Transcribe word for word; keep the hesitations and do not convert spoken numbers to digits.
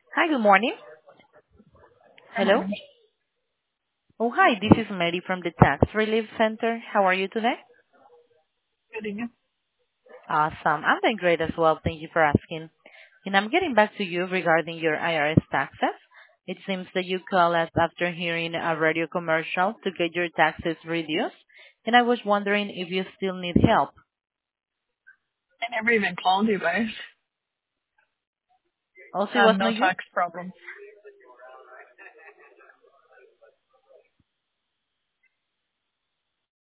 Hi, good morning. Good Hello. morning. Oh, hi, this is Mary from the Tax Relief Center. How are you today? Good evening. Awesome. I'm doing great as well. Thank you for asking. And I'm getting back to you regarding your I R S taxes. It seems that you called us after hearing a radio commercial to get your taxes reduced, and I was wondering if you still need help. I never even called you guys. Also, I it have was no not you? tax problem.